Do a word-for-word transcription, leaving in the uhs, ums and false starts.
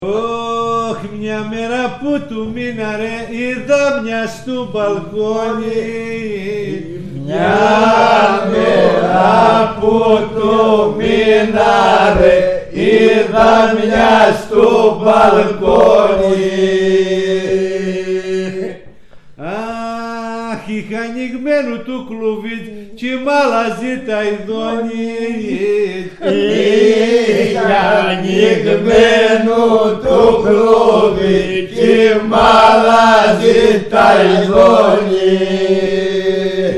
Ωχ, μια μέρα που του μείναρε είδα μια στο μπαλκόνι. Μια μέρα που του μείναρε είδα μια στο μπαλκόνι. Αχ, είχα ανοιγμένου του κλουβί κι μάλαζε τα ειδώνει. Είχα ανοιγμένου του κλουβί κι μάλαζε τα ειδώνει.